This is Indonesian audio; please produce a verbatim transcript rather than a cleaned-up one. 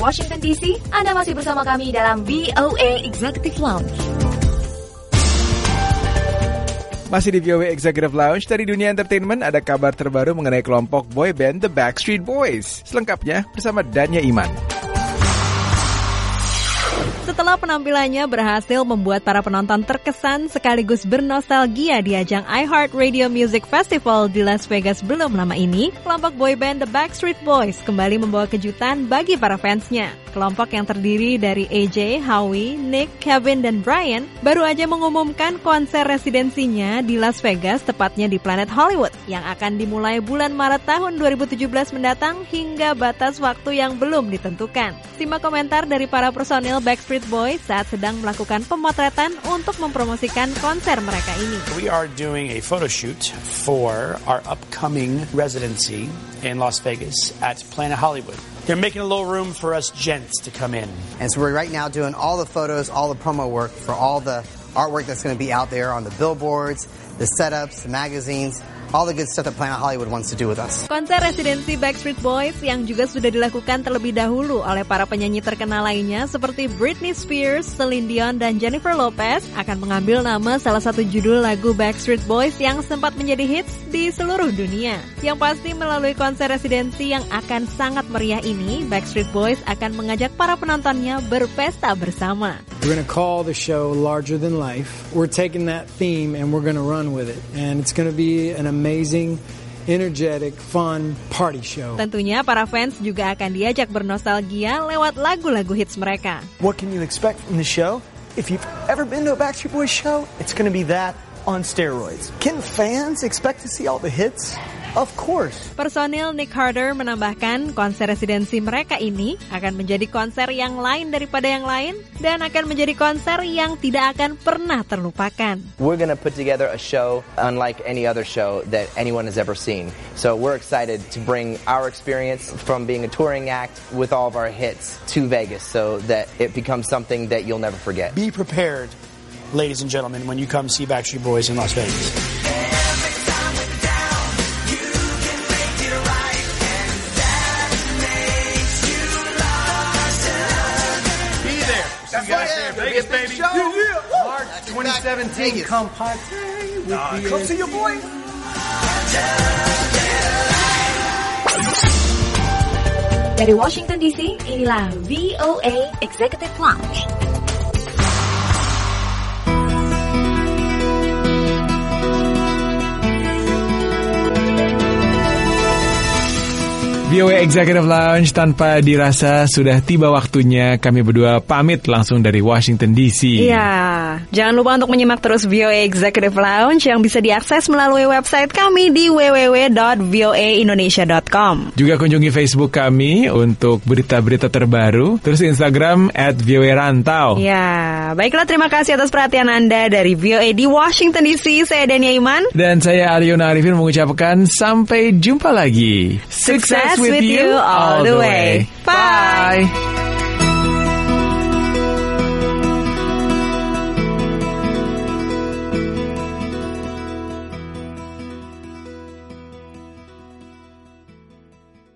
Washington D C, Anda masih bersama kami dalam V O A Executive Lounge. Masih di V O A Executive Lounge. Dari dunia entertainment ada kabar terbaru mengenai kelompok boy band The Backstreet Boys. Selengkapnya bersama Dania Iman. Setelah penampilannya berhasil membuat para penonton terkesan sekaligus bernostalgia di ajang iHeartRadio Music Festival di Las Vegas belum lama ini, kelompok boyband The Backstreet Boys kembali membawa kejutan bagi para fansnya. Kelompok yang terdiri dari A J, Howie, Nick, Kevin, dan Brian baru aja mengumumkan konser residensinya di Las Vegas, tepatnya di Planet Hollywood, yang akan dimulai bulan Maret tahun dua ribu tujuh belas mendatang hingga batas waktu yang belum ditentukan. Simak komentar dari para personil Backstreet Boys saat sedang melakukan pemotretan untuk mempromosikan konser mereka ini. We are doing a photo shoot for our upcoming residency in Las Vegas at Planet Hollywood. They're making a little room for us gents to come in. And so we're right now doing all the photos, all the promo work for all the artwork that's going to be out there on the billboards, the setups, the magazines, all the good stuff that Planet Hollywood wants to do with us. Konser residensi Backstreet Boys yang juga sudah dilakukan terlebih dahulu oleh para penyanyi terkenal lainnya seperti Britney Spears, Celine Dion, dan Jennifer Lopez akan mengambil nama salah satu judul lagu Backstreet Boys yang sempat menjadi hits di seluruh dunia. Yang pasti melalui konser residensi yang akan sangat meriah ini, Backstreet Boys akan mengajak para penontonnya berpesta bersama. We're going to call the show Larger Than Life. We're taking that theme and we're going to run with it. And it's going to be an amazing, energetic, fun party show. Tentunya para fans juga akan diajak bernostalgia lewat lagu-lagu hits mereka. What can you expect from the show? If you've ever been to a Backstreet Boys show, it's going to be that on steroids. Can fans expect to see all the hits? Of course. Personil Nick Carter menambahkan konser residensi mereka ini akan menjadi konser yang lain daripada yang lain dan akan menjadi konser yang tidak akan pernah terlupakan. We're going to put together a show unlike any other show that anyone has ever seen. So we're excited to bring our experience from being a touring act with all of our hits to Vegas so that it becomes something that you'll never forget. Be prepared, ladies and gentlemen, when you come see Backstreet Boys in Las Vegas. Vegas, baby. Yeah, yeah. March twenty seventeen, come party with uh, me. Come see your boy. Dari Washington D C, inilah V O A Executive Lounge. V O A Executive Lounge, tanpa dirasa sudah tiba waktunya kami berdua pamit langsung dari Washington D C. Iya, jangan lupa untuk menyimak terus V O A Executive Lounge yang bisa diakses melalui website kami di w w w dot v o a indonesia dot com. Juga kunjungi Facebook kami untuk berita-berita terbaru, terus Instagram at V O A Rantau. Ya, baiklah, terima kasih atas perhatian Anda dari V O A di Washington D C. Saya Dania Iman. Dan saya Aliona Arifin mengucapkan sampai jumpa lagi. Success with you all the way. Bye.